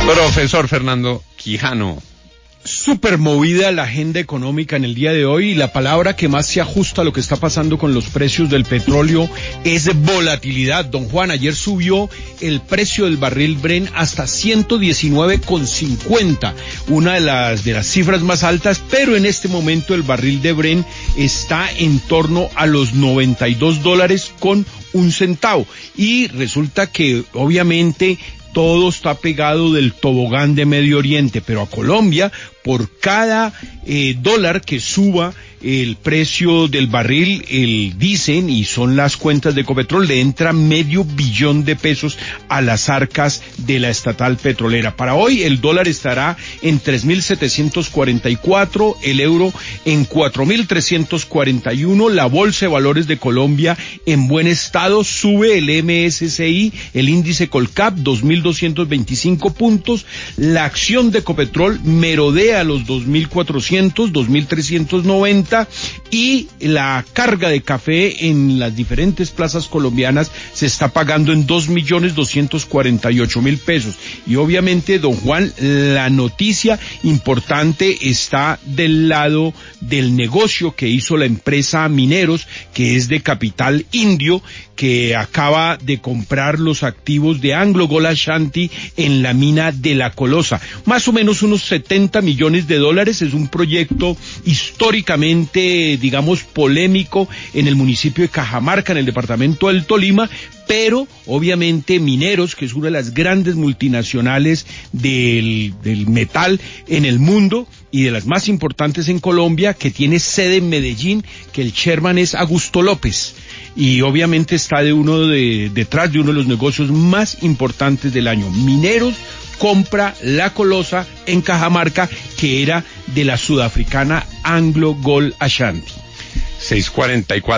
Profesor Fernando Quijano. Súper movida la agenda económica en el día de hoy y la palabra que más se ajusta a lo que está pasando con los precios del petróleo es volatilidad. Don Juan, ayer subió el precio del barril Brent hasta 119,50, una de las cifras más altas, pero en este momento el barril de Brent está en torno a los $92 con un centavo y resulta que obviamente todo está pegado del tobogán de Medio Oriente, pero a Colombia, por cada dólar que suba el precio del barril, dicen, y son las cuentas de Ecopetrol, le entra $500 millones a las arcas de la estatal petrolera. Para hoy el dólar estará en 3.744, el euro en 4.341, la Bolsa de Valores de Colombia en buen estado, sube el MSCI, el índice Colcap, 2.225 puntos, la acción de Ecopetrol merodea los 2.400, 2.390, y la carga de café en las diferentes plazas colombianas se está pagando en $2.248.000. Y obviamente, don Juan, la noticia importante está del lado del negocio que hizo la empresa Mineros, que es de capital indio, que acaba de comprar los activos de Anglo Gold Ashanti en la mina de La Colosa. Más o menos unos $70 millones. Es un proyecto históricamente, digamos, polémico en el municipio de Cajamarca, en el departamento del Tolima, pero obviamente Mineros, que es una de las grandes multinacionales del metal en el mundo y de las más importantes en Colombia, que tiene sede en Medellín, que el chairman es Augusto López, y obviamente está detrás de uno de los negocios más importantes del año. Mineros compra La Colosa en Cajamarca, que era de la sudafricana Anglo Gold Ashanti. 6:44.